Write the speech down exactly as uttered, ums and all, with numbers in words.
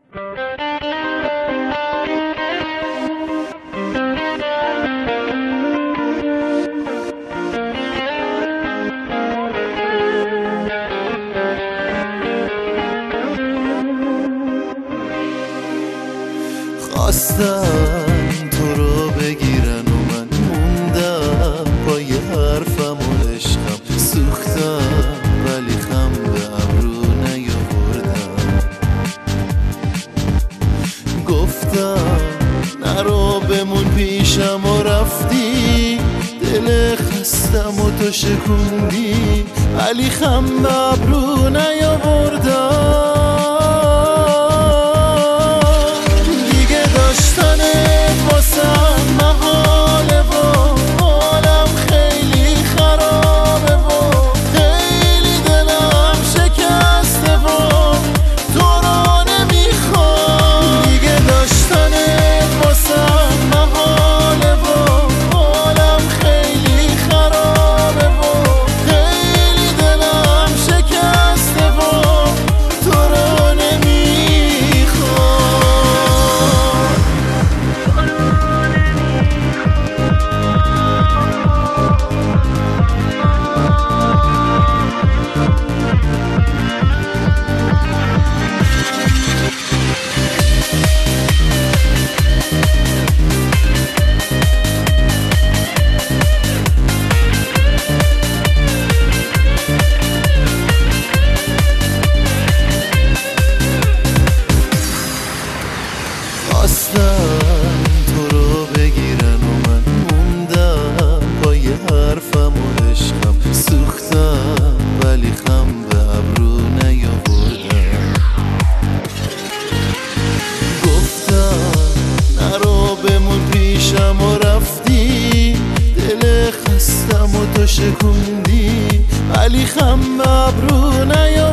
خواستم تو رو بگیرن و من موندم پای حرفم و عشقم سوختم ولی خم به ابرو نیاوردم. گفتم نرو بمون پیشم و رفتی، دل خستم و تو شکوندی ولی خم به ابرو نیاوردم. خواستم تو رو بگیرن و من موندم پای حرفم و عشقم سوختم ولی خم به ابرو نیاوردم. گفتم نرو بمون پیشم و رفتی، دل خستم و تو شکوندی ولی خم به ابرو نیاوردم.